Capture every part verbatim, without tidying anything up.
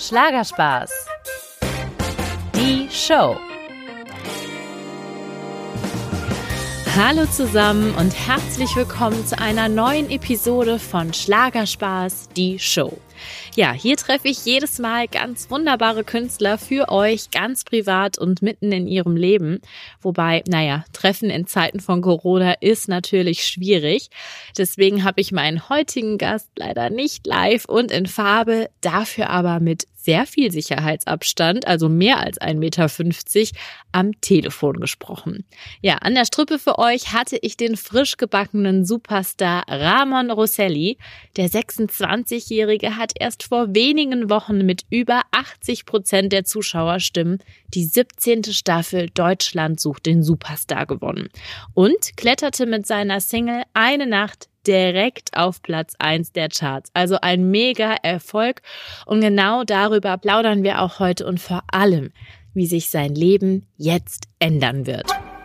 Schlagerspaß. Die Show. Hallo zusammen und herzlich willkommen zu einer neuen Episode von Schlagerspaß, die Show. Ja, hier treffe ich jedes Mal ganz wunderbare Künstler für euch, ganz privat und mitten in ihrem Leben. Wobei, naja, Treffen in Zeiten von Corona ist natürlich schwierig. Deswegen habe ich meinen heutigen Gast leider nicht live und in Farbe, dafür aber mit sehr viel Sicherheitsabstand, also mehr als ein Meter fünfzig, am Telefon gesprochen. Ja, an der Strippe für euch hatte ich den frisch gebackenen Superstar Ramon Rosselli. Der sechsundzwanzigjährige hat erst vor wenigen Wochen mit über achtzig Prozent der Zuschauerstimmen die siebzehnte Staffel Deutschland sucht den Superstar gewonnen und kletterte mit seiner Single Eine Nacht direkt auf Platz eins der Charts. Also ein mega Erfolg. Und genau darüber plaudern wir auch heute und vor allem, wie sich sein Leben jetzt ändern wird.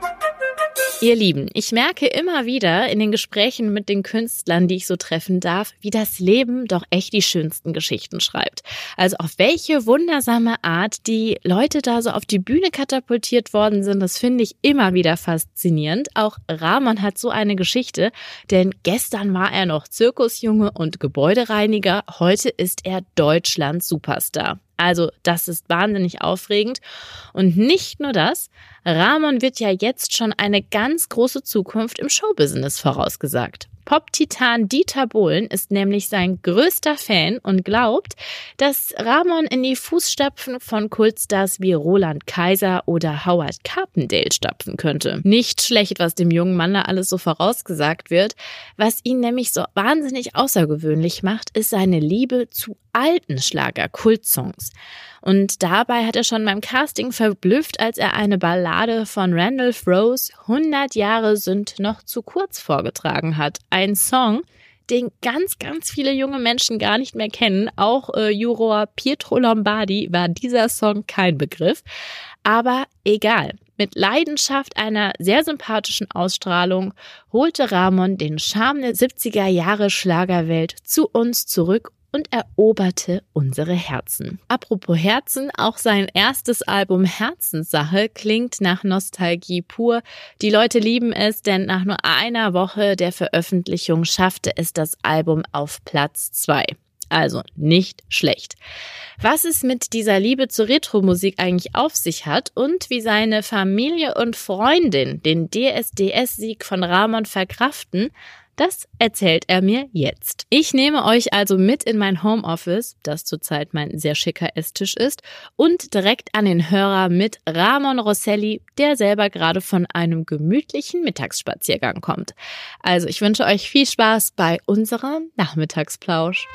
Ihr Lieben, ich merke immer wieder in den Gesprächen mit den Künstlern, die ich so treffen darf, wie das Leben doch echt die schönsten Geschichten schreibt. Also auf welche wundersame Art die Leute da so auf die Bühne katapultiert worden sind, das finde ich immer wieder faszinierend. Auch Ramon hat so eine Geschichte, denn gestern war er noch Zirkusjunge und Gebäudereiniger, heute ist er Deutschlands Superstar. Also das ist wahnsinnig aufregend. Und nicht nur das, Ramon wird ja jetzt schon eine ganz große Zukunft im Showbusiness vorausgesagt. Pop-Titan Dieter Bohlen ist nämlich sein größter Fan und glaubt, dass Ramon in die Fußstapfen von Kultstars wie Roland Kaiser oder Howard Carpendale stapfen könnte. Nicht schlecht, was dem jungen Mann da alles so vorausgesagt wird. Was ihn nämlich so wahnsinnig außergewöhnlich macht, ist seine Liebe zu alten Schlager-Kultsongs. Und dabei hat er schon beim Casting verblüfft, als er eine Ballade von Randolph Rose, hundert Jahre sind noch zu kurz, vorgetragen hat. Ein Song, den ganz, ganz viele junge Menschen gar nicht mehr kennen. Auch äh, Juror Pietro Lombardi war dieser Song kein Begriff. Aber egal. Mit Leidenschaft, einer sehr sympathischen Ausstrahlung holte Ramon den Charme der siebziger Jahre Schlagerwelt zu uns zurück und eroberte unsere Herzen. Apropos Herzen, auch sein erstes Album Herzenssache klingt nach Nostalgie pur. Die Leute lieben es, denn nach nur einer Woche der Veröffentlichung schaffte es das Album auf Platz zwei. Also nicht schlecht. Was es mit dieser Liebe zur Retro-Musik eigentlich auf sich hat und wie seine Familie und Freundin den D S D S-Sieg von Ramon verkraften, das erzählt er mir jetzt. Ich nehme euch also mit in mein Homeoffice, das zurzeit mein sehr schicker Esstisch ist, und direkt an den Hörer mit Ramon Rosselli, der selber gerade von einem gemütlichen Mittagsspaziergang kommt. Also ich wünsche euch viel Spaß bei unserem Nachmittagsplausch.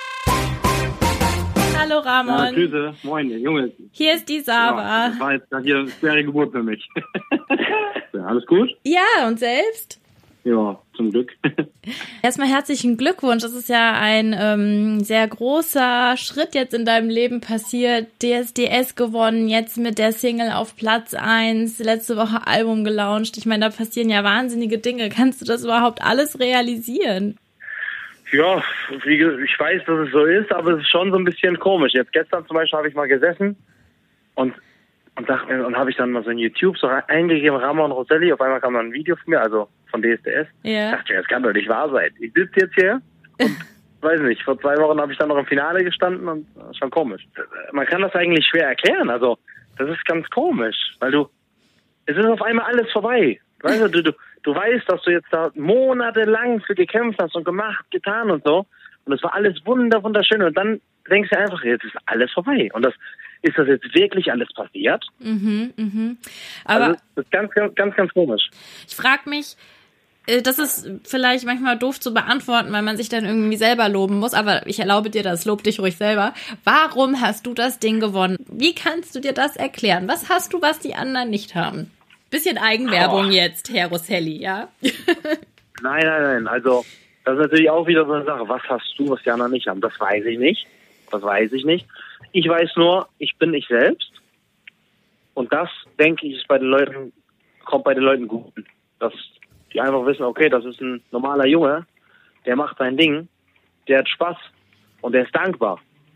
Hallo Ramon. Ja, Grüße, moin, Junge. Hier ist die Sava. Ja, das war jetzt hier eine schwere Geburt für mich. Ja, alles gut? Ja, und selbst? Ja, zum Glück. Erstmal herzlichen Glückwunsch. Das ist ja ein ähm, sehr großer Schritt jetzt in deinem Leben passiert. D S D S gewonnen, jetzt mit der Single auf Platz eins, letzte Woche Album gelauncht. Ich meine, da passieren ja wahnsinnige Dinge. Kannst du das überhaupt alles realisieren? Ja, wie, ich weiß, dass es so ist, aber es ist schon so ein bisschen komisch. Jetzt gestern zum Beispiel habe ich mal gesessen und und dachte mir, und habe ich dann mal so in YouTube so eingegeben, Ramon Rosselli, auf einmal kam dann ein Video von mir, also von D S D S. Ja. Ich dachte, das kann doch nicht wahr sein. Ich sitze jetzt hier und weiß nicht, vor zwei Wochen habe ich dann noch im Finale gestanden und das ist schon komisch. Man kann das eigentlich schwer erklären, also das ist ganz komisch, weil du, es ist auf einmal alles vorbei. Weißt du, du, du, du weißt, dass du jetzt da monatelang für gekämpft hast und gemacht, getan und so und es war alles wunder, wunderschön und dann denkst du einfach, jetzt ist alles vorbei und das ist das jetzt wirklich alles passiert? Mhm, mhm. Aber also, das ist ganz, ganz, ganz, ganz komisch. Ich frage mich, das ist vielleicht manchmal doof zu beantworten, weil man sich dann irgendwie selber loben muss, aber ich erlaube dir das, lob dich ruhig selber. Warum hast du das Ding gewonnen? Wie kannst du dir das erklären? Was hast du, was die anderen nicht haben? Bisschen Eigenwerbung oh. jetzt, Herr Rosselli, ja? Nein, nein, nein, also das ist natürlich auch wieder so eine Sache. Was hast du, was die anderen nicht haben? Das weiß ich nicht. Das weiß ich nicht. Ich weiß nur, ich bin ich selbst. Und das, denke ich, ist bei den Leuten, kommt bei den Leuten gut. Dass die einfach wissen, okay, das ist ein normaler Junge, der macht sein Ding, der hat Spaß und der ist dankbar.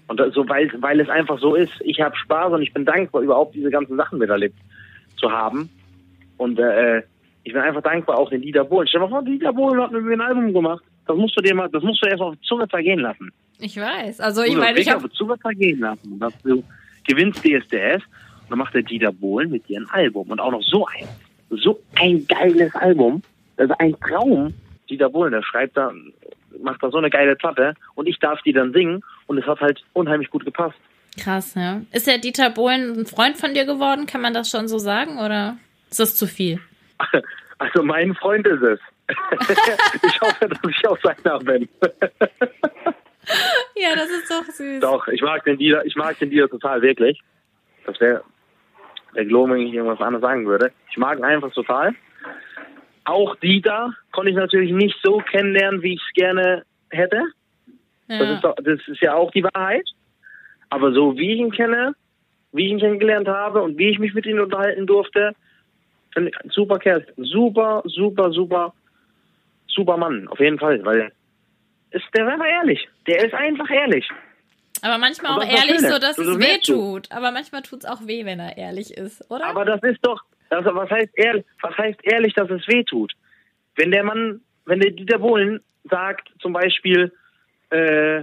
Und das, so, weil, weil es einfach so ist, ich habe Spaß und ich bin dankbar, überhaupt diese ganzen Sachen miterlebt zu haben. Und äh, ich bin einfach dankbar auch den Dieter Bohlen. Stell dir mal vor, Dieter Bohlen hat mit mir ein Album gemacht. Das musst du dir mal, das musst du erst auf die Zunge zergehen lassen. Ich weiß. Also ich meine, ich habe auf die Zunge zergehen lassen. Dass du gewinnst D S D S und dann macht der Dieter Bohlen mit dir ein Album. Und auch noch so ein, so ein geiles Album. Das ist ein Traum. Dieter Bohlen, der schreibt da, macht da so eine geile Platte und ich darf die dann singen und es hat halt unheimlich gut gepasst. Krass, ja. Ist der Dieter Bohlen ein Freund von dir geworden? Kann man das schon so sagen oder ist das zu viel? Also mein Freund ist es. Ich hoffe, dass ich auch seiner bin. Ja, das ist doch süß. Doch, ich mag den Dieter, ich mag den Dieter total, wirklich. Das wäre der Glow, wenn ich irgendwas anderes sagen würde. Ich mag ihn einfach total. Auch Dieter konnte ich natürlich nicht so kennenlernen, wie ich es gerne hätte. Ja. Das ist doch, das ist ja auch die Wahrheit. Aber so wie ich ihn kenne, wie ich ihn kennengelernt habe und wie ich mich mit ihm unterhalten durfte, finde ich ein super Kerl. Super, super, super, super Mann. Auf jeden Fall, weil ist, der ist einfach ehrlich. Der ist einfach ehrlich. Aber manchmal auch ehrlich, so dass es weh tut. Aber manchmal tut es auch weh, wenn er ehrlich ist, oder? Aber das ist doch, also was heißt ehrlich, was heißt ehrlich, dass es weh tut? Wenn der Mann, wenn der Dieter Bohlen sagt, zum Beispiel, äh, äh,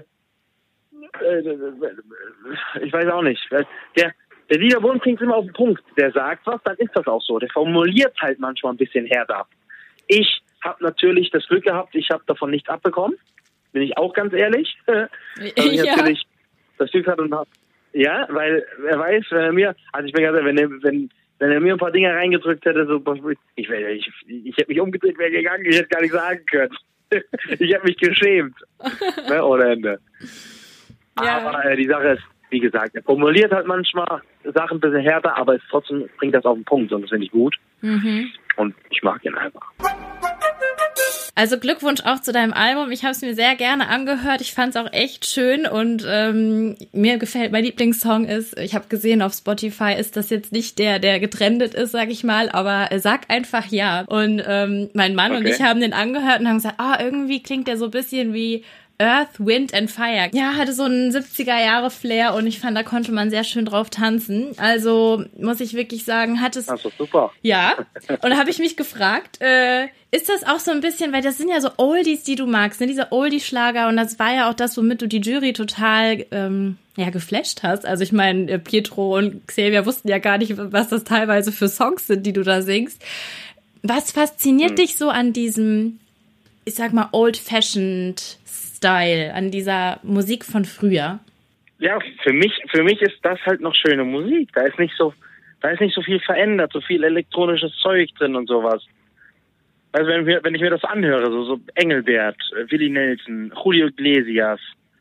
ich weiß auch nicht, der, der Dieter Bohlen bringt es immer auf den Punkt. Der sagt was, dann ist das auch so. Der formuliert halt manchmal ein bisschen härter. Ich habe natürlich das Glück gehabt, ich habe davon nichts abbekommen. Bin ich auch ganz ehrlich. Also ich ja. natürlich das Glück hatte und hab, ja, weil er weiß, wenn er mir, also ich bin ganz ehrlich, wenn er, wenn, wenn er mir ein paar Dinge reingedrückt hätte, so, ich, ich, ich hätte mich umgedreht, wäre gegangen, ich hätte gar nicht sagen können. Ich hätte mich geschämt. Ne, ohne Ende. Ja. Aber äh, die Sache ist, wie gesagt, er formuliert halt manchmal Sachen ein bisschen härter, aber es trotzdem bringt das auf den Punkt und das finde ich gut. Mhm. Und ich mag ihn einfach. Also Glückwunsch auch zu deinem Album. Ich habe es mir sehr gerne angehört. Ich fand es auch echt schön und ähm, mir gefällt, mein Lieblingssong ist, ich habe gesehen auf Spotify, ist das jetzt nicht der, der getrendet ist, sag ich mal, aber sag einfach ja. Und ähm, mein Mann okay. und ich haben den angehört und haben gesagt, ah, irgendwie klingt der so ein bisschen wie Earth, Wind and Fire. Ja, hatte so einen siebziger-Jahre-Flair und ich fand, da konnte man sehr schön drauf tanzen. Also muss ich wirklich sagen, hat es... Das ist super. Ja, und da habe ich mich gefragt, äh, ist das auch so ein bisschen, weil das sind ja so Oldies, die du magst, ne? Diese Oldie-Schlager und das war ja auch das, womit du die Jury total ähm, ja geflasht hast. Also ich meine, Pietro und Xavier wussten ja gar nicht, was das teilweise für Songs sind, die du da singst. Was fasziniert hm. dich so an diesem, ich sag mal, old-fashioned Style, an dieser Musik von früher? Ja, für mich, für mich ist das halt noch schöne Musik. Da ist nicht so, da ist nicht so viel verändert, so viel elektronisches Zeug drin und sowas. Also wenn, wir, wenn ich mir das anhöre, so, so Engelbert, Willie Nelson, Julio Iglesias,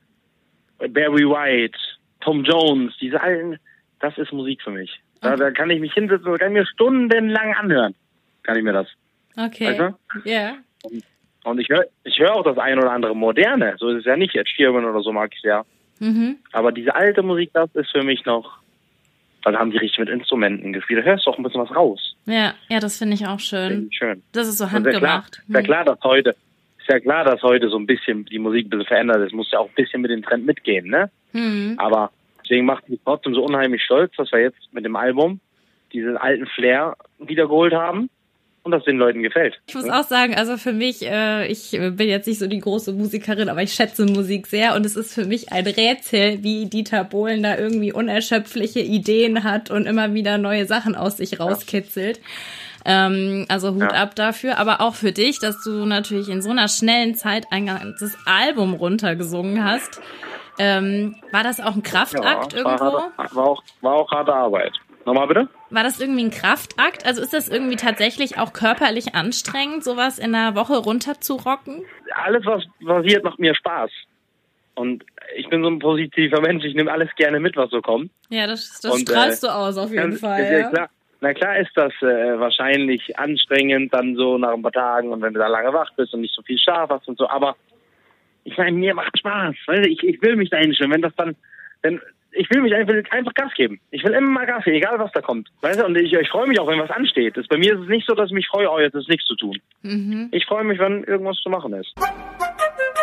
Barry White, Tom Jones, diese alten, das ist Musik für mich. Da, okay. da kann ich mich hinsetzen und kann mir stundenlang anhören. Kann ich mir das. Okay. Weißt du? Ja. Yeah. Und, und ich höre ich hör auch das ein oder andere Moderne. So ist es ja nicht. Ed Sheeran oder so mag ich ja. Mhm. Aber diese alte Musik, das ist für mich noch, da haben die richtig mit Instrumenten gespielt. Da hörst du auch ein bisschen was raus. Ja, ja, das finde ich auch schön. Ich schön. Das ist so handgemacht. Ist ja klar, dass heute, ist ja klar, dass heute so ein bisschen die Musik ein bisschen verändert ist. Muss ja auch ein bisschen mit dem Trend mitgehen, ne? Mhm. Aber deswegen macht mich trotzdem so unheimlich stolz, dass wir jetzt mit dem Album diesen alten Flair wiedergeholt haben. Und das den Leuten gefällt. Ich muss auch sagen, also für mich, äh, ich bin jetzt nicht so die große Musikerin, aber ich schätze Musik sehr und es ist für mich ein Rätsel, wie Dieter Bohlen da irgendwie unerschöpfliche Ideen hat und immer wieder neue Sachen aus sich rauskitzelt. Ja. Ähm, also Hut ja. ab dafür, aber auch für dich, dass du natürlich in so einer schnellen Zeit ein ganzes Album runtergesungen hast. Ähm, war das auch ein Kraftakt ja, irgendwo? War, harte, war, auch, war auch harte Arbeit. Nochmal bitte? War das irgendwie ein Kraftakt? Also ist das irgendwie tatsächlich auch körperlich anstrengend, sowas in einer Woche runterzurocken? Alles, was passiert, macht mir Spaß. Und ich bin so ein positiver Mensch, ich nehme alles gerne mit, was so kommt. Ja, das, das und, strahlst äh, du aus auf jeden ganz, Fall. Ja ja. Klar. Na klar ist das äh, wahrscheinlich anstrengend dann so nach ein paar Tagen und wenn du da lange wach bist und nicht so viel Schlaf hast und so, aber ich meine, mir macht Spaß. Weißt du, ich, ich will mich da hinstellen, wenn das dann, wenn ich will mich einfach, einfach Gas geben. Ich will immer mal Gas geben, egal was da kommt. Weißt du, und ich, ich freue mich auch, wenn was ansteht. Das, bei mir ist es nicht so, dass ich mich freue, oh, jetzt ist nichts zu tun. Mhm. Ich freue mich, wenn irgendwas zu machen ist.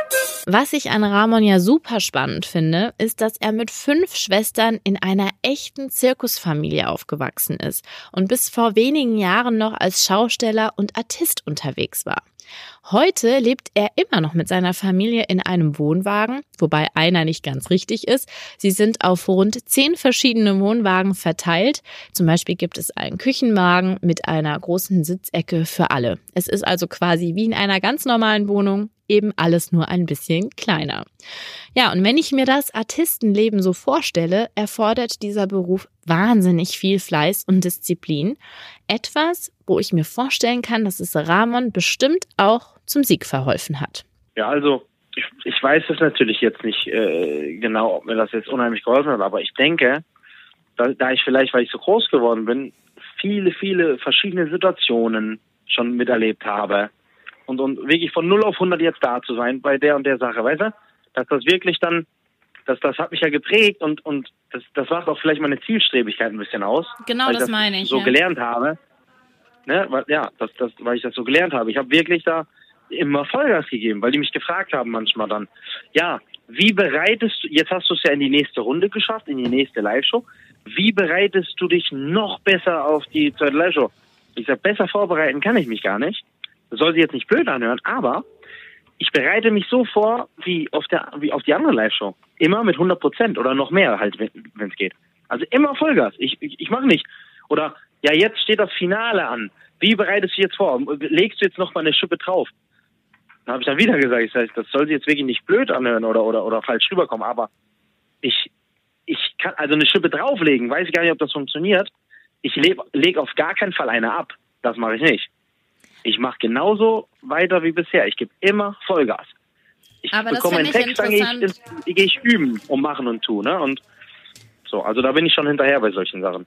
Was ich an Ramon ja super spannend finde, ist, dass er mit fünf Schwestern in einer echten Zirkusfamilie aufgewachsen ist und bis vor wenigen Jahren noch als Schausteller und Artist unterwegs war. Heute lebt er immer noch mit seiner Familie in einem Wohnwagen, wobei einer nicht ganz richtig ist. Sie sind auf rund zehn verschiedene Wohnwagen verteilt. Zum Beispiel gibt es einen Küchenwagen mit einer großen Sitzecke für alle. Es ist also quasi wie in einer ganz normalen Wohnung, eben alles nur ein bisschen kleiner. Ja, und wenn ich mir das Artistenleben so vorstelle, erfordert dieser Beruf wahnsinnig viel Fleiß und Disziplin. Etwas, wo ich mir vorstellen kann, dass es Ramon bestimmt auch zum Sieg verholfen hat. Ja, also ich, ich weiß es natürlich jetzt nicht äh, genau, ob mir das jetzt unheimlich geholfen hat, aber ich denke, da, da ich vielleicht, weil ich so groß geworden bin, viele, viele verschiedene Situationen schon miterlebt habe und, und wirklich von null auf hundert jetzt da zu sein bei der und der Sache, weißt du? Dass das wirklich dann, dass das hat mich ja geprägt und, und das, das macht auch vielleicht meine Zielstrebigkeit ein bisschen aus. Genau, weil das, ich das meine ich. so ja. gelernt habe. Ne? Weil, ja, das, das, weil ich das so gelernt habe. Ich habe wirklich da immer Vollgas gegeben, weil die mich gefragt haben manchmal dann, ja, wie bereitest du, jetzt hast du es ja in die nächste Runde geschafft, in die nächste Live-Show, wie bereitest du dich noch besser auf die zweite Live-Show? Ich sage, besser vorbereiten kann ich mich gar nicht. Das soll sich jetzt nicht blöd anhören, aber ich bereite mich so vor wie auf der wie auf die andere Live-Show. Immer mit hundert Prozent oder noch mehr halt, wenn es geht. Also immer Vollgas. Ich, ich, ich mache nicht. Oder, ja, jetzt steht das Finale an. Wie bereitest du jetzt vor? Legst du jetzt noch mal eine Schippe drauf? Dann habe ich dann wieder gesagt, ich sag, das soll sich jetzt wirklich nicht blöd anhören oder, oder, oder falsch rüberkommen. Aber ich, ich kann also eine Schippe drauflegen. Weiß ich gar nicht, ob das funktioniert. Ich lege leg auf gar keinen Fall eine ab. Das mache ich nicht. Ich mache genauso weiter wie bisher. Ich gebe immer Vollgas. Ich Aber bekomme einen Text, dann gehe ich, geh ich üben und machen und tun. Ne? Und so, also da bin ich schon hinterher bei solchen Sachen.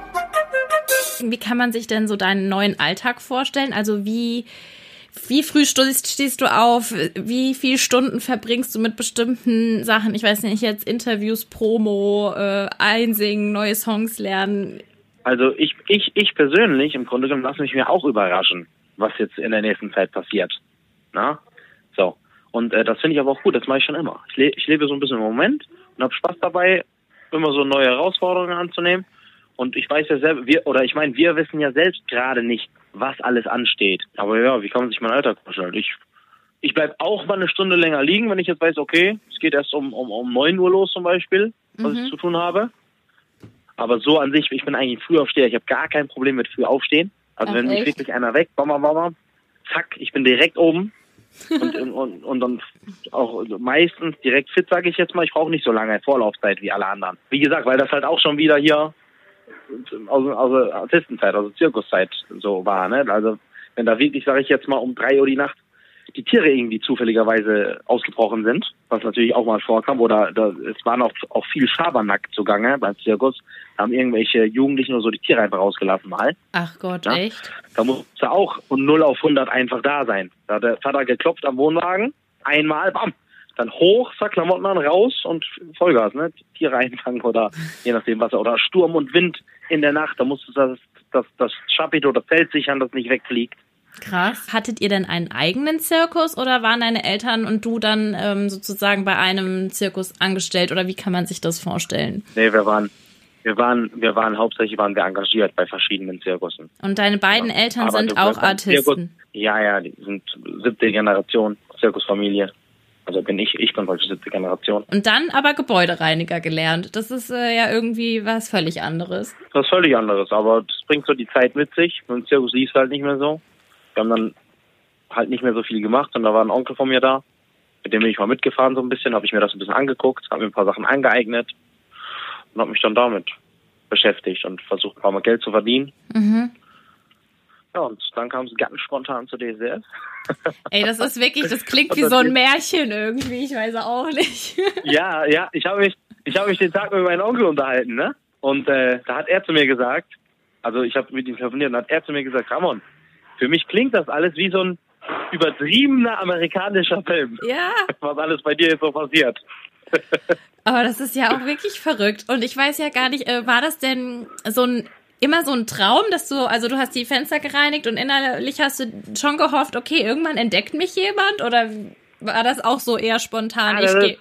Wie kann man sich denn so deinen neuen Alltag vorstellen? Also wie, wie früh stehst, stehst du auf? Wie viele Stunden verbringst du mit bestimmten Sachen? Ich weiß nicht, jetzt Interviews, Promo, äh, einsingen, neue Songs lernen. Also ich, ich, ich persönlich, im Grunde genommen, lasse mich mir auch überraschen, was jetzt in der nächsten Zeit passiert. Na? So. Und äh, das finde ich aber auch gut, das mache ich schon immer. Ich, le- ich lebe so ein bisschen im Moment und habe Spaß dabei, immer so neue Herausforderungen anzunehmen. Und ich weiß ja selber, wir, oder ich meine, wir wissen ja selbst gerade nicht, was alles ansteht. Aber ja, wie kann man sich meinen Alltag vorstellen? Ich, ich bleib auch mal eine Stunde länger liegen, wenn ich jetzt weiß, okay, es geht erst um, um, um neun Uhr los zum Beispiel, was mhm. ich zu tun habe. Aber so an sich, ich bin eigentlich ein Frühaufsteher, ich habe gar kein Problem mit früh aufstehen. Also Ach, wenn mich wirklich einer weg, bam, bam, bam, zack, ich bin direkt oben. und, und, und dann auch meistens direkt fit, sage ich jetzt mal. Ich brauche nicht so lange Vorlaufzeit wie alle anderen. Wie gesagt, weil das halt auch schon wieder hier aus, aus Artistenzeit, also Zirkuszeit so war. Ne? Also wenn da wirklich, sage ich jetzt mal, um drei Uhr die Nacht die Tiere irgendwie zufälligerweise ausgebrochen sind, was natürlich auch mal vorkam, oder da, es waren auch, auch viel Schabernack zugange beim Zirkus, da haben irgendwelche Jugendlichen oder so die Tiere einfach rausgelassen mal. Ach Gott, ja? Echt? Da musste auch von null auf hundert einfach da sein. Da hat der Vater geklopft am Wohnwagen, einmal, bam, dann hoch, zack, Klamotten an, raus und Vollgas, ne, Tiere einfangen oder je nachdem was, oder Sturm und Wind in der Nacht, da musste das, das, das Chapiteau oder Zelt sichern, das nicht wegfliegt. Krass. Hattet ihr denn einen eigenen Zirkus oder waren deine Eltern und du dann ähm, sozusagen bei einem Zirkus angestellt oder wie kann man sich das vorstellen? Nee, wir waren, wir waren, wir waren hauptsächlich waren wir engagiert bei verschiedenen Zirkussen. Und deine beiden ja. Eltern Aber sind auch Artisten? Zirkus, ja, ja, die sind siebte Generation Zirkusfamilie. Also bin ich, ich bin heute siebte Generation. Und dann aber Gebäudereiniger gelernt. Das ist äh, ja irgendwie was völlig anderes. Was völlig anderes, aber das bringt so die Zeit mit sich. Mit dem Zirkus lief es halt nicht mehr so. Wir haben dann halt nicht mehr so viel gemacht und da war ein Onkel von mir da, mit dem bin ich mal mitgefahren so ein bisschen, habe ich mir das ein bisschen angeguckt, habe mir ein paar Sachen angeeignet und habe mich dann damit beschäftigt und versucht, ein paar Mal Geld zu verdienen. Mhm. Ja, und dann kam es ganz spontan zu D S D F. Ey, das ist wirklich, das klingt wie das so ein Märchen irgendwie, ich weiß auch nicht. Ja, ja, ich habe mich, ich habe mich den Tag mit meinem Onkel unterhalten, ne? Und äh, da hat er zu mir gesagt, also ich habe mit ihm telefoniert und hat er zu mir gesagt, Ramon, für mich klingt das alles wie so ein übertriebener amerikanischer Film. Ja. Was alles bei dir jetzt so passiert. Aber das ist ja auch wirklich verrückt. Und ich weiß ja gar nicht, war das denn so ein immer so ein Traum, dass du, also du hast die Fenster gereinigt und innerlich hast du schon gehofft, okay, irgendwann entdeckt mich jemand? Oder war das auch so eher spontan? Ja, ich gehe.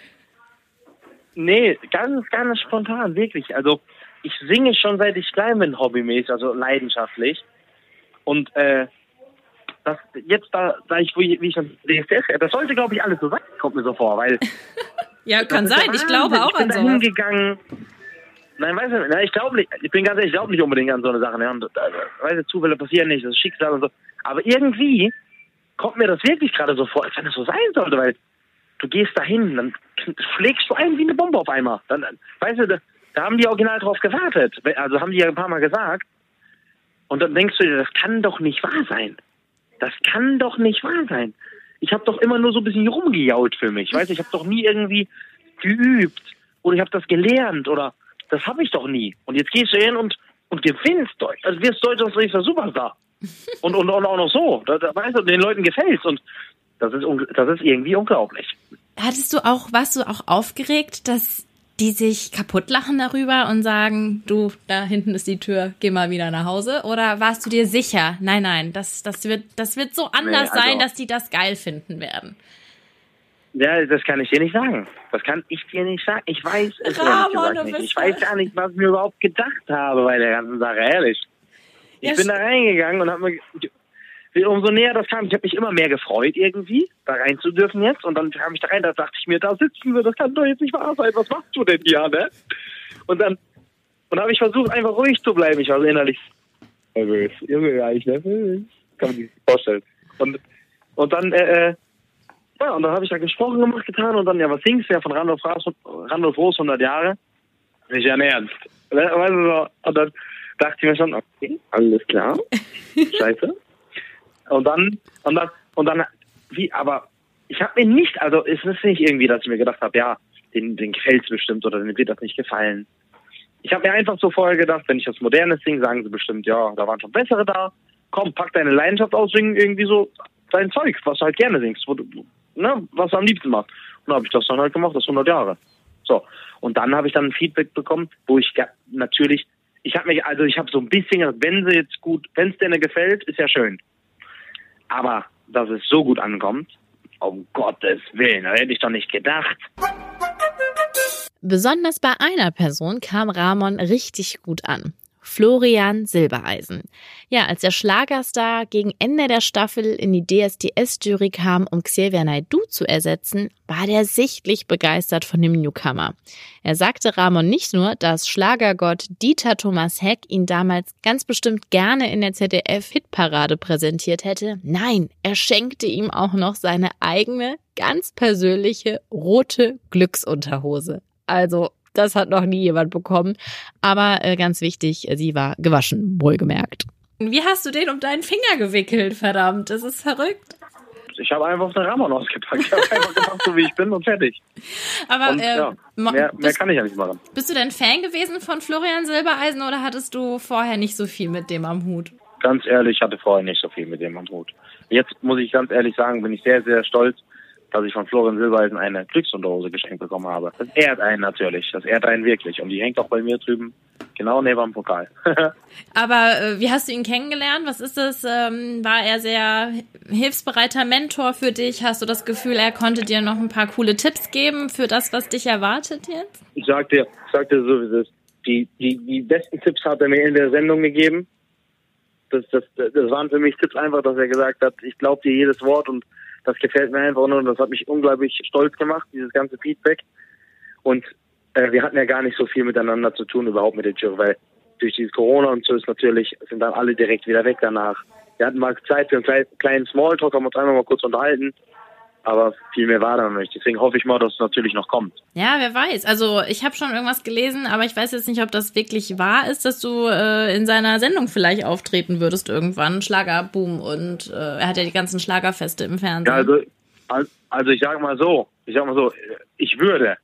Nee, ganz, ganz spontan, wirklich. Also ich singe schon seit ich klein bin, hobbymäßig, also leidenschaftlich. Und äh, das jetzt da, da ich, wie ich schon D S D F, das sollte, glaube ich, alles so sein, kommt mir so vor, weil ja, kann sein. Ich glaube auch ich bin an da sowas. hingegangen. Nein, weiß nicht, ich glaube nicht, ich bin ganz ehrlich, ich glaube nicht unbedingt an so eine Sache. Ne? Und, also, weiß nicht, Zufälle passieren nicht, das ist Schicksal und so. Aber irgendwie kommt mir das wirklich gerade so vor, als wenn das so sein sollte, weil du gehst dahin, dann schlägst du ein wie eine Bombe auf einmal. Dann, dann weißt du, da, da haben die original drauf gewartet. Also haben die ja ein paar Mal gesagt. Und dann denkst du dir, das kann doch nicht wahr sein. Das kann doch nicht wahr sein. Ich habe doch immer nur so ein bisschen rumgejault für mich. Weißt du, ich habe doch nie irgendwie geübt oder ich habe das gelernt oder das habe ich doch nie. Und jetzt gehst du hin und, und gewinnst Deutsch. Also wirst Deutschlands nächster Superstar. Und, und, und auch noch so. Da, da, weißt du, den Leuten gefällt's. Und das ist, das ist irgendwie unglaublich. Hattest du auch, warst du auch aufgeregt, dass die sich kaputt lachen darüber und sagen, du, da hinten ist die Tür, geh mal wieder nach Hause? Oder warst du dir sicher? Nein, nein, das, das wird, das wird so anders nee, also, sein, dass die das geil finden werden. Ja, das kann ich dir nicht sagen. Das kann ich dir nicht sagen. Ich weiß es Ramon, ehrlich gesagt nicht. Ich weiß gar nicht, was ich mir überhaupt gedacht habe bei der ganzen Sache, ehrlich. Ich ja, bin da reingegangen und habe mir, umso näher das kam, ich habe mich immer mehr gefreut irgendwie, da rein zu dürfen jetzt. Und dann kam ich da rein, da dachte ich mir, da sitzen wir, das kann doch jetzt nicht wahr sein. Was machst du denn hier, ne? Und dann und habe ich versucht, einfach ruhig zu bleiben. Ich war so innerlich nervös. Junge, ja, ich nervös. Kann man sich vorstellen. Und, und dann, äh, ja, und dann habe ich da gesprochen gemacht, getan und dann, ja, was singst du ja von Randolph Roos, hundert Jahre? Nicht ja ernst. Weißt du, so, und dann dachte ich mir schon, okay, alles klar. Scheiße. Und dann, und dann, und dann, wie, aber ich habe mir nicht, also es ist nicht irgendwie, dass ich mir gedacht habe, ja, den, den gefällt's bestimmt oder denen wird das nicht gefallen. Ich habe mir einfach so vorher gedacht, wenn ich das Moderne singe, sagen sie bestimmt, ja, da waren schon bessere da. Komm, pack deine Leidenschaft aus, sing irgendwie so dein Zeug, was du halt gerne singst, wo du, ne, was du am liebsten machst. Und dann habe ich das dann halt gemacht, das hundert Jahre. So. Und dann habe ich dann ein Feedback bekommen, wo ich ja, natürlich, ich habe mir, also ich habe so ein bisschen gedacht, wenn sie jetzt gut, wenn es denen gefällt, ist ja schön. Aber dass es so gut ankommt, um Gottes Willen, da hätte ich doch nicht gedacht. Besonders bei einer Person kam Ramon richtig gut an. Florian Silbereisen. Ja, als der Schlagerstar gegen Ende der Staffel in die D S D S-Jury kam, um Xavier Naidoo zu ersetzen, war der sichtlich begeistert von dem Newcomer. Er sagte Ramon nicht nur, dass Schlagergott Dieter Thomas Heck ihn damals ganz bestimmt gerne in der Z D F-Hitparade präsentiert hätte. Nein, er schenkte ihm auch noch seine eigene, ganz persönliche rote Glücksunterhose. Also das hat noch nie jemand bekommen. Aber äh, ganz wichtig, sie war gewaschen, wohlgemerkt. Wie hast du den um deinen Finger gewickelt, verdammt? Das ist verrückt. Ich habe einfach auf den Ramon ausgepackt. Ich habe einfach gemacht, so wie ich bin und fertig. Aber und, äh, ja, mehr, mehr bist, kann ich ja nicht machen. Bist du denn Fan gewesen von Florian Silbereisen oder hattest du vorher nicht so viel mit dem am Hut? Ganz ehrlich, ich hatte vorher nicht so viel mit dem am Hut. Jetzt muss ich ganz ehrlich sagen, bin ich sehr, sehr stolz, dass ich von Florian Silbereisen eine Glücksunterhose geschenkt bekommen habe. Das ehrt einen natürlich, das ehrt einen wirklich. Und die hängt auch bei mir drüben genau neben dem Pokal. Aber äh, wie hast du ihn kennengelernt? Was ist das? Ähm, war er sehr hilfsbereiter Mentor für dich? Hast du das Gefühl, er konnte dir noch ein paar coole Tipps geben für das, was dich erwartet jetzt? Ich sag dir, ich sag dir so, wie es ist. Die, die, die besten Tipps hat er mir in der Sendung gegeben. Das, das, das waren für mich Tipps einfach, dass er gesagt hat, ich glaube dir jedes Wort und das gefällt mir einfach nur und das hat mich unglaublich stolz gemacht, dieses ganze Feedback. Und äh, wir hatten ja gar nicht so viel miteinander zu tun, überhaupt mit der Jury, weil durch dieses Corona und so ist natürlich, sind dann alle direkt wieder weg danach. Wir hatten mal Zeit für einen kleinen, kleinen Smalltalk, haben uns einmal mal kurz unterhalten, aber viel mehr war da noch nicht. Deswegen hoffe ich mal, dass es natürlich noch kommt. Ja, wer weiß. Also ich habe schon irgendwas gelesen, aber ich weiß jetzt nicht, ob das wirklich wahr ist, dass du äh, in seiner Sendung vielleicht auftreten würdest irgendwann. Schlagerboom und äh, er hat ja die ganzen Schlagerfeste im Fernsehen. Ja, also, also ich sage mal so, ich sag mal so, ich würde.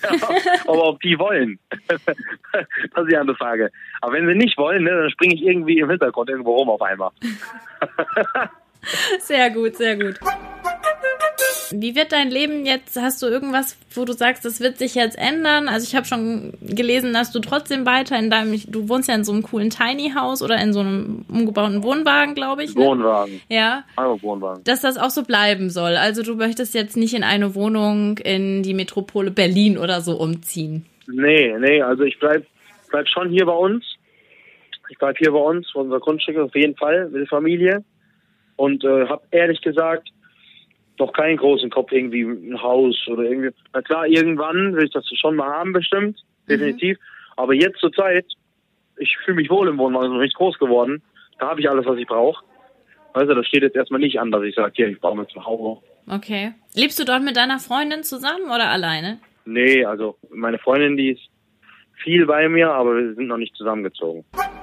Aber ob die wollen, das ist die andere Frage. Aber wenn sie nicht wollen, ne, dann springe ich irgendwie im Hintergrund irgendwo rum auf einmal. Sehr gut, sehr gut. Wie wird dein Leben jetzt, hast du irgendwas, wo du sagst, das wird sich jetzt ändern? Also ich habe schon gelesen, dass du trotzdem weiter in deinem, du wohnst ja in so einem coolen Tiny House oder in so einem umgebauten Wohnwagen, glaube ich. Ne? Wohnwagen. Ja. Aber Wohnwagen. Dass das auch so bleiben soll. Also du möchtest jetzt nicht in eine Wohnung in die Metropole Berlin oder so umziehen. Nee, nee, also ich bleib, bleib schon hier bei uns. Ich bleib hier bei uns, bei unserer Grundstücke auf jeden Fall, mit der Familie. Und äh, habe ehrlich gesagt noch keinen großen Kopf, irgendwie ein Haus oder irgendwie. Na klar, irgendwann will ich das schon mal haben, bestimmt, definitiv. Mhm. Aber jetzt zur Zeit, ich fühle mich wohl im Wohnwagen, bin richtig groß geworden. Da habe ich alles, was ich brauche. Also das steht jetzt erstmal nicht an, dass ich sage, hier, ich baue mir zu Hause. Okay. Lebst du dort mit deiner Freundin zusammen oder alleine? Nee, also meine Freundin, die ist viel bei mir, aber wir sind noch nicht zusammengezogen.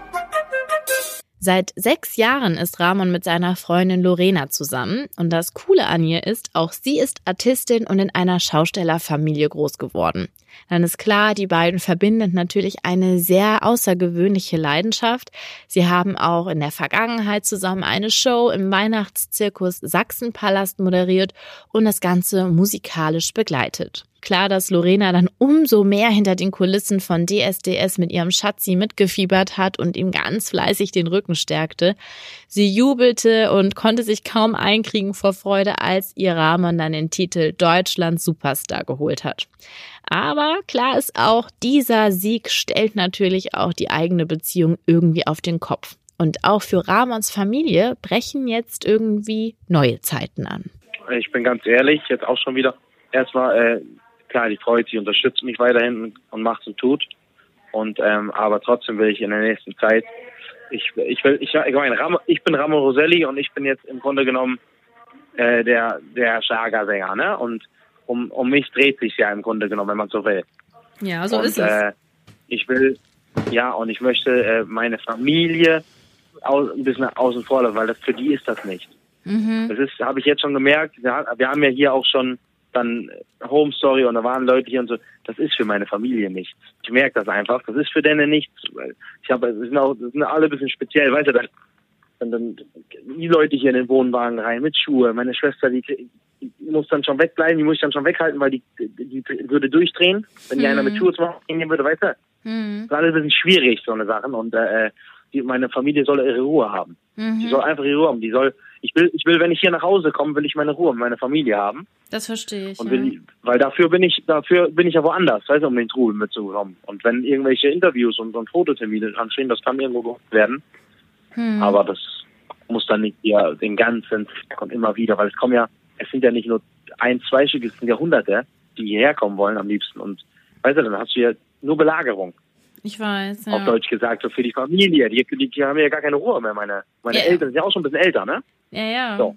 Seit sechs Jahren ist Ramon mit seiner Freundin Lorena zusammen. Und das Coole an ihr ist, auch sie ist Artistin und in einer Schaustellerfamilie groß geworden. Dann ist klar, die beiden verbinden natürlich eine sehr außergewöhnliche Leidenschaft. Sie haben auch in der Vergangenheit zusammen eine Show im Weihnachtszirkus Sachsenpalast moderiert und das Ganze musikalisch begleitet. Klar, dass Lorena dann umso mehr hinter den Kulissen von D S D S mit ihrem Schatzi mitgefiebert hat und ihm ganz fleißig den Rücken stärkte. Sie jubelte und konnte sich kaum einkriegen vor Freude, als ihr Ramon dann den Titel Deutschlands Superstar geholt hat. Aber klar ist auch, dieser Sieg stellt natürlich auch die eigene Beziehung irgendwie auf den Kopf. Und auch für Ramons Familie brechen jetzt irgendwie neue Zeiten an. Ich bin ganz ehrlich, jetzt auch schon wieder erstmal... Äh Klar, die freut sich, unterstützt mich weiterhin und macht und tut. Und ähm, aber trotzdem will ich in der nächsten Zeit, ich ich will, ich, ich meine, Ram, ich bin Ramon Roselli und ich bin jetzt im Grunde genommen äh, der der Schlagersänger, ne? Und um um mich dreht sich ja im Grunde genommen, wenn man so will. Ja, so und, ist es. Äh, ich will, ja, und ich möchte äh, meine Familie au, ein bisschen außen vor lassen, weil das für die ist das nicht. Mhm. Das ist, habe ich jetzt schon gemerkt. Wir, wir haben ja hier auch schon dann Home Story und da waren Leute hier und so, das ist für meine Familie nichts. Ich merke das einfach, das ist für denen nichts. Ich habe, es sind auch, das sind alle ein bisschen speziell, weißt du, dann, dann, dann die Leute hier in den Wohnwagen rein mit Schuhe, meine Schwester, die, die muss dann schon wegbleiben, die muss ich dann schon weghalten, weil die, die, die würde durchdrehen, wenn die mhm. einer mit Schuhe zu machen gehen würde, weißt du. Mhm. Das ist alles ein bisschen schwierig, so eine Sachen und äh, die, meine Familie soll ihre Ruhe haben. Mhm. Die soll einfach ihre Ruhe haben, die soll Ich will, ich will, wenn ich hier nach Hause komme, will ich meine Ruhe, meine Familie haben. Das verstehe ich. Und ja. will, weil dafür bin ich, dafür bin ich ja woanders, weißt du, um den Trubel mitzukommen. Und wenn irgendwelche Interviews und, und Fototermine anstehen, das kann irgendwo gemacht werden. Hm. Aber das muss dann nicht hier den ganzen Tag und immer wieder, weil es kommen ja, es sind ja nicht nur ein, zwei Stück, es sind ja Hunderte, die hierher kommen wollen am liebsten. Und weißt du, dann hast du ja nur Belagerung. Ich weiß, ja. Auf Deutsch gesagt, so für die Familie. Die, die, die haben ja gar keine Ruhe mehr. Meine, meine ja. Eltern sind ja auch schon ein bisschen älter, ne? Ja, ja. So.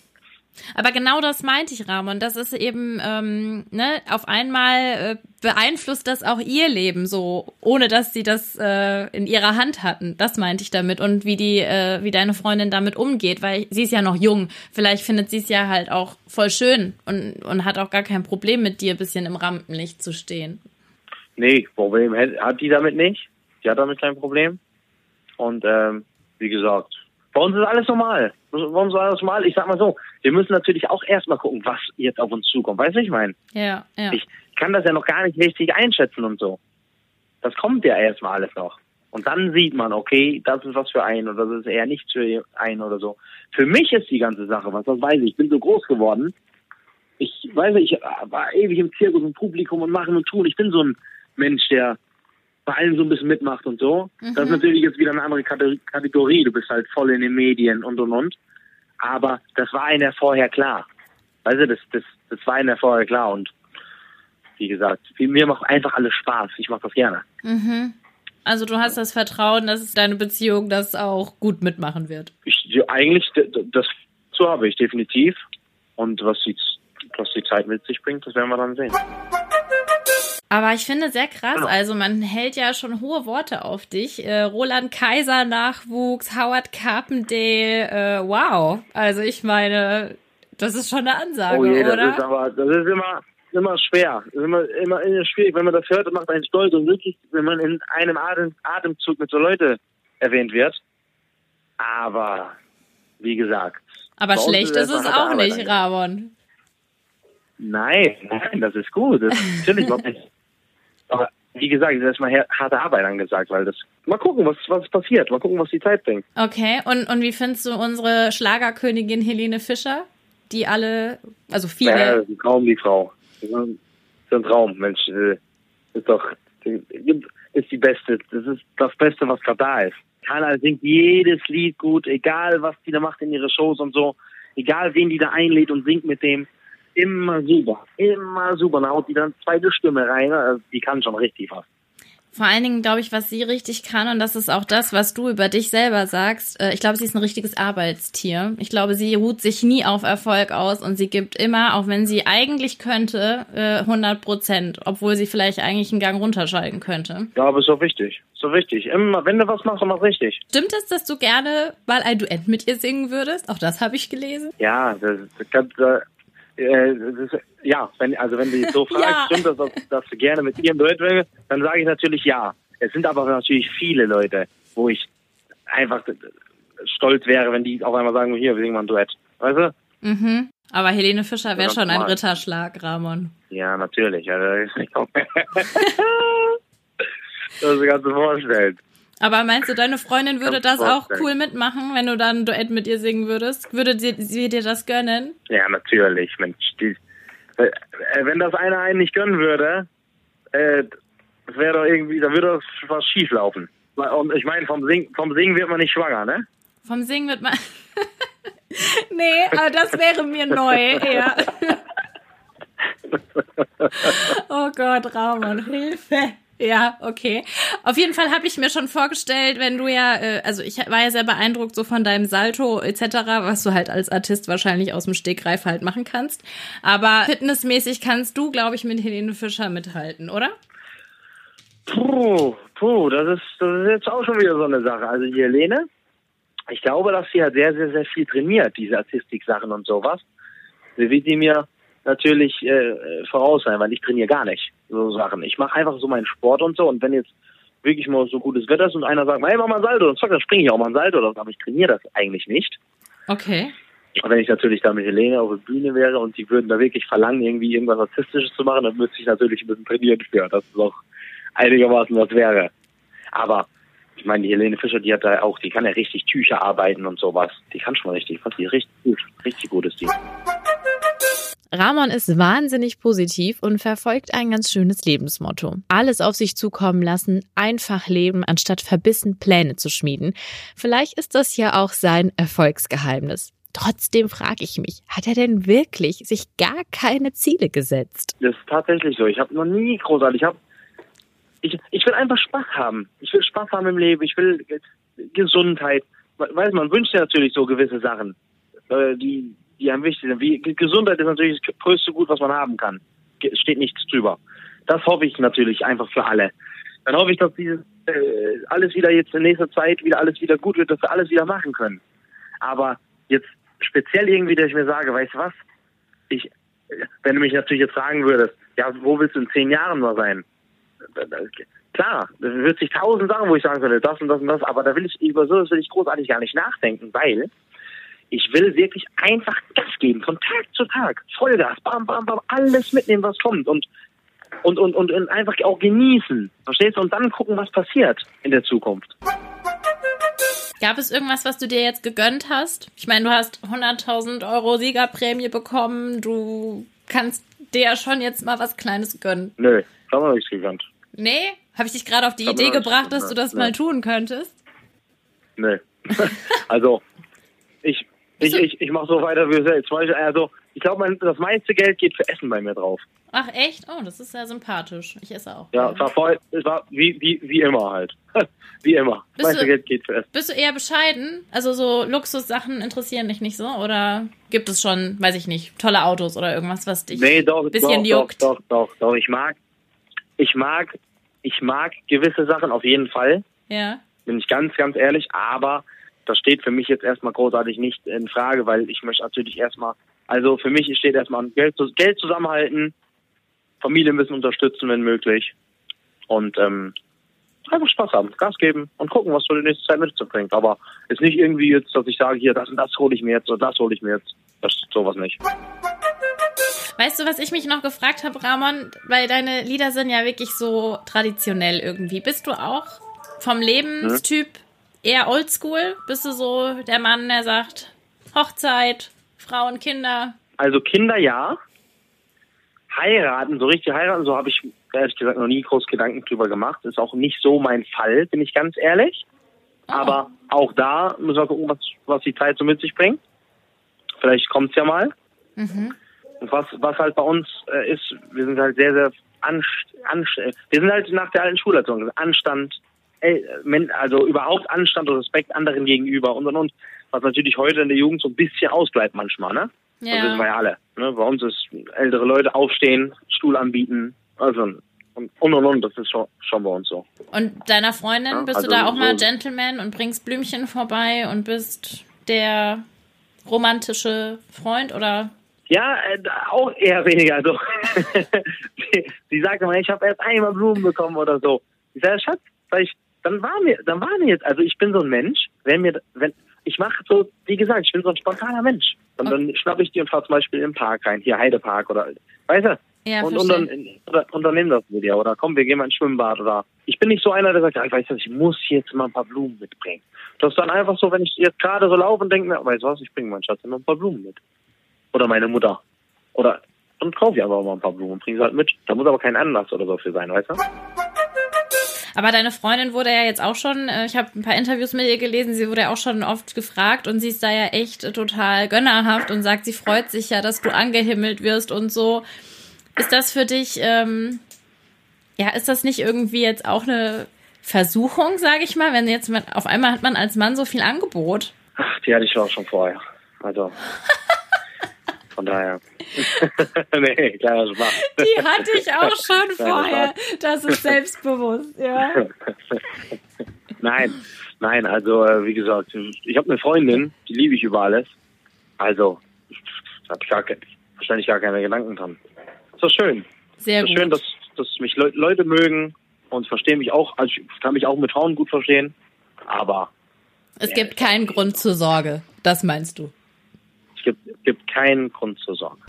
Aber genau das meinte ich, Ramon. Das ist eben, ähm, ne, auf einmal äh, beeinflusst das auch ihr Leben so, ohne dass sie das äh, in ihrer Hand hatten. Das meinte ich damit. Und wie die, äh, wie deine Freundin damit umgeht, weil sie ist ja noch jung. Vielleicht findet sie es ja halt auch voll schön und, und hat auch gar kein Problem mit dir ein bisschen im Rampenlicht zu stehen. Nee, Problem hat die damit nicht. Die hat damit kein Problem. Und ähm, wie gesagt, bei uns ist alles normal. Bei uns ist alles normal. Ich sag mal so, wir müssen natürlich auch erstmal gucken, was jetzt auf uns zukommt. Weißt du, ich meine? Ja, ja. Ich kann das ja noch gar nicht richtig einschätzen und so. Das kommt ja erstmal alles noch. Und dann sieht man, okay, das ist was für einen oder das ist eher nichts für einen oder so. Für mich ist die ganze Sache, was das weiß ich. Ich bin so groß geworden. Ich weiß nicht, ich war ewig im Zirkus und Publikum und machen und tun. Ich bin so ein Mensch, der bei allem so ein bisschen mitmacht und so. Mhm. Das ist natürlich jetzt wieder eine andere Kategorie. Du bist halt voll in den Medien und und und. Aber das war einem ja vorher klar. Weißt du, das, das, das war einem ja vorher klar. Und wie gesagt, mir macht einfach alles Spaß. Ich mache das gerne. Mhm. Also du hast das Vertrauen, dass deine Beziehung das auch gut mitmachen wird. Ich, eigentlich, das so habe ich definitiv. Und was die, was die Zeit mit sich bringt, das werden wir dann sehen. Aber ich finde sehr krass, also man hält ja schon hohe Worte auf dich. Äh, Roland Kaiser Nachwuchs, Howard Carpendale, äh, wow. Also ich meine, das ist schon eine Ansage, oh je, das oder? Ist aber, das ist immer, immer schwer. Das ist immer, immer, immer schwierig. Wenn man das hört, das macht einen stolz. Und wirklich, wenn man in einem Atem, Atemzug mit so Leute erwähnt wird. Aber, wie gesagt. Aber schlecht ist es auch nicht, Ramon. Nein, nein, das ist gut. Das ist natürlich noch nicht. Aber wie gesagt, es ist erstmal harte Arbeit angesagt, weil das. Mal gucken, was, was passiert. Mal gucken, was die Zeit bringt. Okay, und, und wie findest du unsere Schlagerkönigin Helene Fischer? Die alle, also viele. Ja, das ist ein Traum, die Frau. Das ist ein Traum, Mensch. Ist doch, ist die Beste. Das ist das Beste, was gerade da ist. Carla singt jedes Lied gut, egal was die da macht in ihre Shows und so. Egal wen die da einlädt und singt mit dem. Immer super. Immer super. Da haut die dann zweite Stimme rein. Also die kann schon richtig was. Vor allen Dingen glaube ich, was sie richtig kann, und das ist auch das, was du über dich selber sagst, ich glaube, sie ist ein richtiges Arbeitstier. Ich glaube, sie ruht sich nie auf Erfolg aus und sie gibt immer, auch wenn sie eigentlich könnte, hundert Prozent, obwohl sie vielleicht eigentlich einen Gang runterschalten könnte. Ja, aber ist so wichtig. So wichtig. Immer, wenn du was machst, dann mach richtig. Stimmt es, dass du gerne mal ein Duett mit ihr singen würdest? Auch das habe ich gelesen. Ja, das, das kann... Äh, das, ja, wenn, also wenn du dich so fragst, ja. Stimmt das, dass, dass du gerne mit ihr im Duett willst, dann sage ich natürlich ja. Es sind aber natürlich viele Leute, wo ich einfach stolz wäre, wenn die auf einmal sagen, hier, wir singen mal ein Duett. Weißt du? Mhm. Aber Helene Fischer wäre schon ein Ritterschlag, Ramon. Ja, natürlich. Ja, das ist nicht das kannst du vorstellen. Aber meinst du, deine Freundin würde das auch cool mitmachen, wenn du dann ein Duett mit ihr singen würdest? Würde sie, sie dir das gönnen? Ja, natürlich, Mensch. Die, äh, wenn das einer einen nicht gönnen würde, äh, das wäre doch irgendwie, da würde doch was schief laufen. Und ich meine, vom, Sing, vom Singen wird man nicht schwanger, ne? Vom Singen wird man... Nee, aber das wäre mir neu, ja. Oh Gott, Ramon, Hilfe. Ja, okay. Auf jeden Fall habe ich mir schon vorgestellt, wenn du ja, äh, also ich war ja sehr beeindruckt so von deinem Salto et cetera, was du halt als Artist wahrscheinlich aus dem Stegreif halt machen kannst. Aber fitnessmäßig kannst du, glaube ich, mit Helene Fischer mithalten, oder? Puh, puh, das ist, das ist jetzt auch schon wieder so eine Sache. Also die Helene, ich glaube, dass sie halt sehr, sehr, sehr viel trainiert, diese Artistik-Sachen und sowas. Sie wird die mir natürlich äh, voraus sein, weil ich trainiere gar nicht so Sachen. Ich mache einfach so meinen Sport und so, und wenn jetzt wirklich mal so gutes Wetter ist und einer sagt, hey, mach mal ein Salto, und zack, dann springe ich auch mal ein Salto, aber ich trainiere das eigentlich nicht. Okay. Und wenn ich natürlich da mit Helene auf der Bühne wäre und die würden da wirklich verlangen, irgendwie irgendwas Artistisches zu machen, dann müsste ich natürlich ein bisschen trainieren für, dass es auch einigermaßen was wäre. Aber ich meine, die Helene Fischer, die hat da auch, die kann ja richtig Tücher arbeiten und sowas. Die kann schon richtig, was die richtig gut, richtig gut ist die. Ramon ist wahnsinnig positiv und verfolgt ein ganz schönes Lebensmotto. Alles auf sich zukommen lassen, einfach leben, anstatt verbissen Pläne zu schmieden. Vielleicht ist das ja auch sein Erfolgsgeheimnis. Trotzdem frage ich mich, hat er denn wirklich sich gar keine Ziele gesetzt? Das ist tatsächlich so. Ich habe noch nie großartig, ich habe ich, ich will einfach Spaß haben. Ich will Spaß haben im Leben, ich will Gesundheit. Weiß man, wünscht ja natürlich so gewisse Sachen, die die einem wichtig sind. Wie, Gesundheit ist natürlich das größte Gut, was man haben kann. Steht nichts drüber. Das hoffe ich natürlich einfach für alle. Dann hoffe ich, dass dieses äh, alles wieder jetzt in nächster Zeit wieder alles wieder gut wird, dass wir alles wieder machen können. Aber jetzt speziell irgendwie, dass ich mir sage, weißt du was? Ich, wenn du mich natürlich jetzt fragen würdest, ja, wo willst du in zehn Jahren mal sein? Klar, da wird sich tausend Sachen, wo ich sagen würde, das und das und das, aber da will ich über so, das will ich großartig gar nicht nachdenken, weil ich will wirklich einfach Gas geben, von Tag zu Tag. Vollgas, bam, bam, bam, alles mitnehmen, was kommt. Und, und, und, und, und einfach auch genießen. Verstehst du? Und dann gucken, was passiert in der Zukunft. Gab es irgendwas, was du dir jetzt gegönnt hast? Ich meine, du hast hunderttausend Euro Siegerprämie bekommen. Du kannst dir ja schon jetzt mal was Kleines gönnen. Nö, haben wir nichts gegönnt. Nee? Habe ich dich gerade auf die Idee gebracht, dass du das mal tun könntest? Nö. Also, ich... Ich, ich, ich mache so weiter wie selbst. Also, ich glaube, das meiste Geld geht für Essen bei mir drauf. Ach, echt? Oh, das ist sehr sympathisch. Ich esse auch. Ja, es war, voll, es war wie, wie, wie immer halt. Wie immer. Das meiste du, Geld geht für Essen. Bist du eher bescheiden? Also so Luxussachen interessieren dich nicht so? Oder gibt es schon, weiß ich nicht, tolle Autos oder irgendwas, was dich nee, doch, ein bisschen doch, juckt? Doch, doch, doch, doch. Ich mag, ich mag, ich mag gewisse Sachen auf jeden Fall. Ja. Bin ich ganz, ganz ehrlich. Aber das steht für mich jetzt erstmal großartig nicht in Frage, weil ich möchte natürlich erstmal, also für mich steht erstmal Geld, Geld zusammenhalten, Familie ein bisschen unterstützen, wenn möglich, und ähm, einfach Spaß haben, Gas geben und gucken, was so die nächste Zeit mitzubringen. Aber ist nicht irgendwie jetzt, dass ich sage, hier, das und das hole ich mir jetzt oder das hole ich mir jetzt. Das ist sowas nicht. Weißt du, was ich mich noch gefragt habe, Ramon? Weil deine Lieder sind ja wirklich so traditionell irgendwie. Bist du auch vom Lebenstyp hm? eher oldschool? Bist du so der Mann, der sagt, Hochzeit, Frauen, Kinder? Also Kinder ja. Heiraten, so richtig heiraten, so habe ich ehrlich gesagt noch nie groß Gedanken drüber gemacht. Ist auch nicht so mein Fall, bin ich ganz ehrlich. Oh. Aber auch da müssen wir gucken, was, was die Zeit so mit sich bringt. Vielleicht kommt's ja mal. Mhm. Und was, was halt bei uns äh, ist, wir sind halt sehr, sehr anst, anst, wir sind halt nach der alten Schulerziehung. Anstand, äh, also überhaupt Anstand und Respekt anderen gegenüber und und und. Was natürlich heute in der Jugend so ein bisschen ausbleibt manchmal, ne? Ja. Das wissen wir ja alle. Ne? Bei uns ist ältere Leute aufstehen, Stuhl anbieten, also und und und, das ist schon, schon bei uns so. Und deiner Freundin, ja, bist also du da auch so mal Gentleman und bringst Blümchen vorbei und bist der romantische Freund, oder? Ja, äh, auch eher weniger. Also sie, sie sagt immer, ich habe erst einmal Blumen bekommen oder so. Ich sage, Schatz, sag ich, dann war mir, dann war mir jetzt, also ich bin so ein Mensch, wenn mir, wenn ich mache so, wie gesagt, ich bin so ein spontaner Mensch. Und okay. Dann schnappe ich die und fahre zum Beispiel in den Park rein, hier Heidepark oder, weißt du? Ja, und, und dann oder, unternehmen das mit dir oder komm, wir gehen mal ins Schwimmbad oder. Ich bin nicht so einer, der sagt, ja, ich weiß nicht, ich muss jetzt mal ein paar Blumen mitbringen. Das ist dann einfach so, wenn ich jetzt gerade so laufe und denke mir, weißt du was, ich bringe meinen Schatz immer ein paar Blumen mit. Oder meine Mutter. Oder dann kaufe ich einfach mal ein paar Blumen und bringe sie halt mit. Da muss aber kein Anlass oder so für sein, weißt du? Aber deine Freundin wurde ja jetzt auch schon, ich habe ein paar Interviews mit ihr gelesen, sie wurde ja auch schon oft gefragt und sie ist da ja echt total gönnerhaft und sagt, sie freut sich ja, dass du angehimmelt wirst und so. Ist das für dich, ähm, ja, ist das nicht irgendwie jetzt auch eine Versuchung, sage ich mal, wenn jetzt man, auf einmal hat man als Mann so viel Angebot? Ach, die hatte ich auch schon vorher. Also, von daher. Nee, kleiner Spaß. Die hatte ich auch schon vorher. Das ist selbstbewusst, ja. Nein, nein, also, wie gesagt, ich habe eine Freundin, die liebe ich über alles. Also, da habe ich gar keine, wahrscheinlich gar keine Gedanken dran. Ist doch schön. Sehr gut. Ist schön, dass, dass mich Le- Leute mögen und verstehen mich auch. Also ich kann mich auch mit Frauen gut verstehen, aber es gibt keinen Grund zur Sorge. Das meinst du? Es gibt, gibt keinen Grund zur Sorge.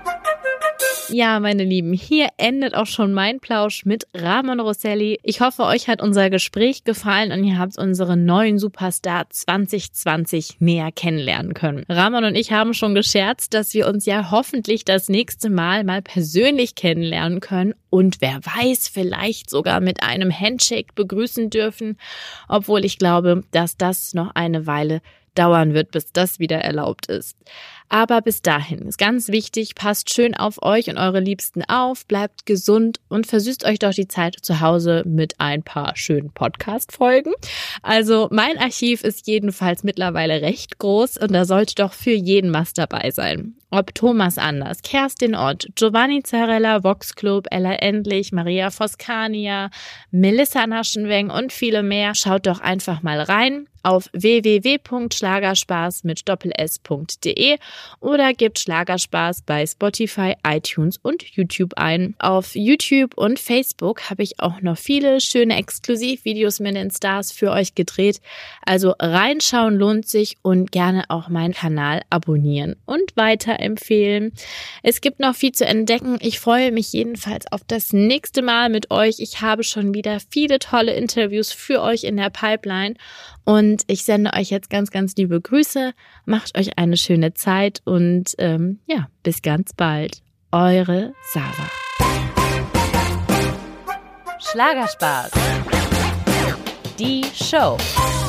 Ja, meine Lieben, hier endet auch schon mein Plausch mit Ramon Rosselli. Ich hoffe, euch hat unser Gespräch gefallen und ihr habt unseren neuen Superstar zwanzig zwanzig näher kennenlernen können. Ramon und ich haben schon gescherzt, dass wir uns ja hoffentlich das nächste Mal mal persönlich kennenlernen können und wer weiß, vielleicht sogar mit einem Handshake begrüßen dürfen, obwohl ich glaube, dass das noch eine Weile dauern wird, bis das wieder erlaubt ist. Aber bis dahin ist ganz wichtig, passt schön auf euch und eure Liebsten auf, bleibt gesund und versüßt euch doch die Zeit zu Hause mit ein paar schönen Podcast-Folgen. Also mein Archiv ist jedenfalls mittlerweile recht groß und da sollte doch für jeden was dabei sein. Ob Thomas Anders, Kerstin Ott, Giovanni Zarella, Vox Club, Ella Endlich, Maria Foscania, Melissa Naschenweng und viele mehr. Schaut doch einfach mal rein auf w w w punkt schlagerspaß mit doppel s punkt d e oder gebt Schlagerspaß bei Spotify, iTunes und YouTube ein. Auf YouTube und Facebook habe ich auch noch viele schöne Exklusivvideos mit den Stars für euch gedreht. Also reinschauen lohnt sich und gerne auch meinen Kanal abonnieren und weiterempfehlen. Es gibt noch viel zu entdecken. Ich freue mich jedenfalls auf das nächste Mal mit euch. Ich habe schon wieder viele tolle Interviews für euch in der Pipeline. Und ich sende euch jetzt ganz, ganz liebe Grüße. Macht euch eine schöne Zeit und ähm, ja, bis ganz bald. Eure Sarah. Schlagerspaß. Die Show.